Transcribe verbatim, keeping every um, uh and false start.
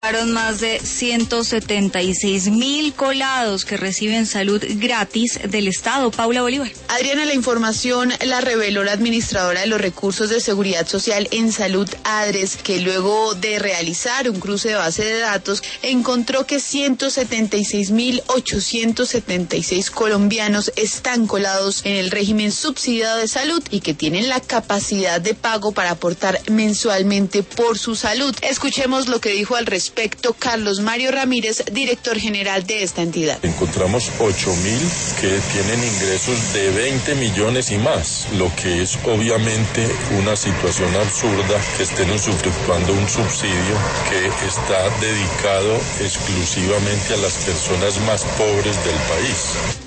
Más de ciento setenta y seis mil colados que reciben salud gratis del Estado. Paula Bolívar. Adriana, la información la reveló la administradora de los recursos de seguridad social en salud, ADRES, que luego de realizar un cruce de base de datos encontró que ciento setenta y seis mil ochocientos setenta y seis colombianos están colados en el régimen subsidiado de salud y que tienen la capacidad de pago para aportar mensualmente por su salud. Escuchemos lo que dijo al respecto Carlos Mario Ramírez, director general de esta entidad. Encontramos ocho mil que tienen ingresos de veinte millones y más, lo que es obviamente una situación absurda que estén usufructuando un subsidio que está dedicado exclusivamente a las personas más pobres del país.